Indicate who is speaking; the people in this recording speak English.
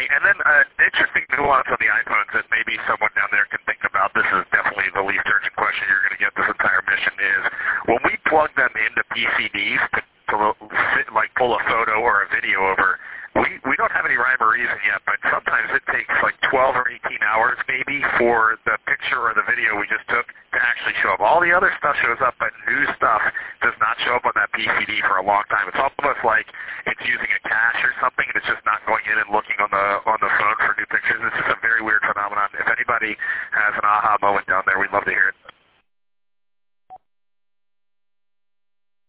Speaker 1: And then interesting nuance on the iPhones that maybe someone down there can think about. This is definitely the least urgent question you're going to get this entire mission is, when we plug them into PCDs to pull a photo or a video over, we don't have any rhyme or reason yet, but sometimes it takes like 12 or 18 hours maybe for the picture or the video we just took to actually show up. All the other stuff shows up, but new stuff does not show up on that PCD for a long time. It's almost like it's using a cache or something, and it's just not going in and looking on